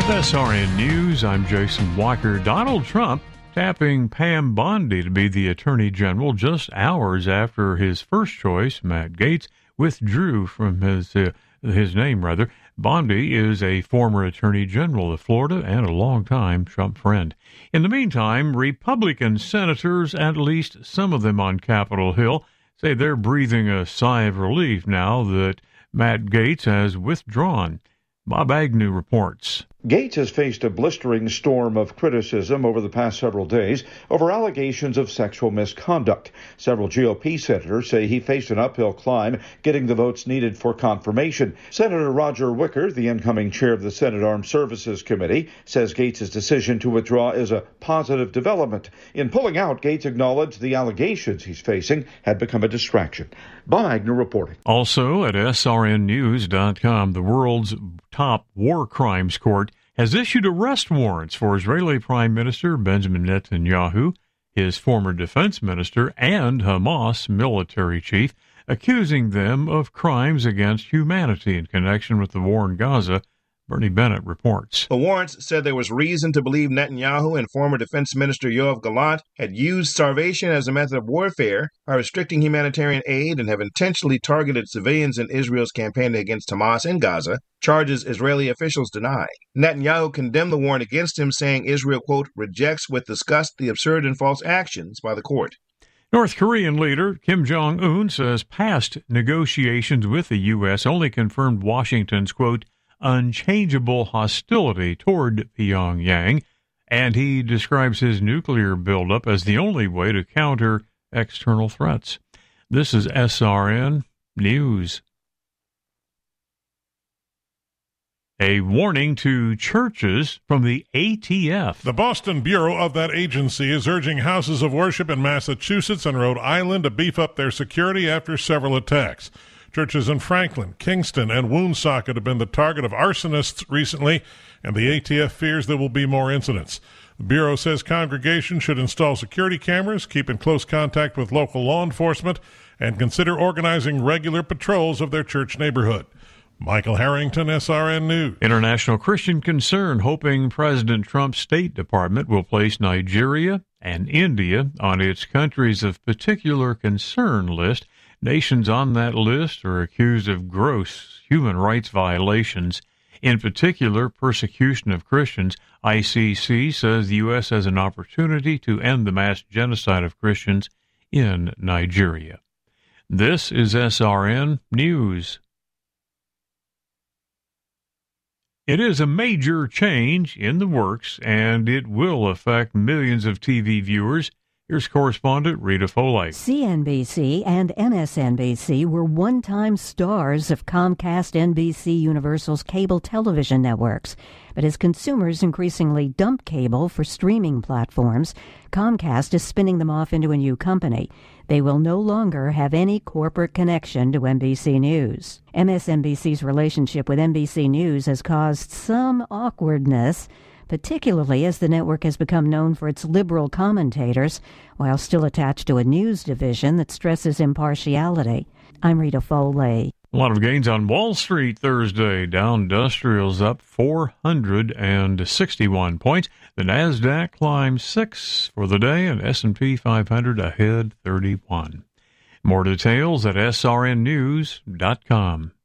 SRN News, I'm Jason Walker. Donald Trump tapping Pam Bondi to be the Attorney General just hours after his first choice, Matt Gaetz, withdrew from his name. Bondi is a former Attorney General of Florida and a longtime Trump friend. In the meantime, Republican senators, at least some of them on Capitol Hill, say they're breathing a sigh of relief now that Matt Gaetz has withdrawn. Bob Agnew reports. Gaetz has faced a blistering storm of criticism over the past several days over allegations of sexual misconduct. Several GOP senators say he faced an uphill climb getting the votes needed for confirmation. Senator Roger Wicker, the incoming chair of the Senate Armed Services Committee, says Gaetz's decision to withdraw is a positive development. In pulling out, Gaetz acknowledged the allegations he's facing had become a distraction. Bob Agnew reporting. Also at srnnews.com, the world's top war crimes court has issued arrest warrants for Israeli Prime Minister Benjamin Netanyahu, his former defense minister, and Hamas military chief, accusing them of crimes against humanity in connection with the war in Gaza. Bernie Bennett reports. The warrants said there was reason to believe Netanyahu and former Defense Minister Yoav Gallant had used starvation as a method of warfare by restricting humanitarian aid and have intentionally targeted civilians in Israel's campaign against Hamas in Gaza, charges Israeli officials deny. Netanyahu condemned the warrant against him, saying Israel, quote, rejects with disgust the absurd and false actions by the court. North Korean leader Kim Jong-un says past negotiations with the U.S. only confirmed Washington's, quote, unchangeable hostility toward Pyongyang, and he describes his nuclear buildup as the only way to counter external threats. This is SRN News. A warning to churches from the ATF. The Boston Bureau of that agency is urging houses of worship in Massachusetts and Rhode Island to beef up their security after several attacks. Churches in Franklin, Kingston, and Woonsocket have been the target of arsonists recently, and the ATF fears there will be more incidents. The Bureau says congregations should install security cameras, keep in close contact with local law enforcement, and consider organizing regular patrols of their church neighborhood. Michael Harrington, SRN News. International Christian Concern hoping President Trump's State Department will place Nigeria and India on its countries of particular concern list. Nations on that list are accused of gross human rights violations, in particular persecution of Christians. ICC says the U.S. has an opportunity to end the mass genocide of Christians in Nigeria. This is SRN News. It is a major change in the works, and it will affect millions of TV viewers. Here's correspondent Rita Foley. CNBC and MSNBC were one-time stars of Comcast NBC Universal's cable television networks. But as consumers increasingly dump cable for streaming platforms, Comcast is spinning them off into a new company. They will no longer have any corporate connection to NBC News. MSNBC's relationship with NBC News has caused some awkwardness, particularly as the network has become known for its liberal commentators, while still attached to a news division that stresses impartiality. I'm Rita Foley. A lot of gains on Wall Street Thursday. Dow Industrials up 461 points. The Nasdaq climbed 6 for the day, and S&P 500 ahead 31. More details at srnnews.com.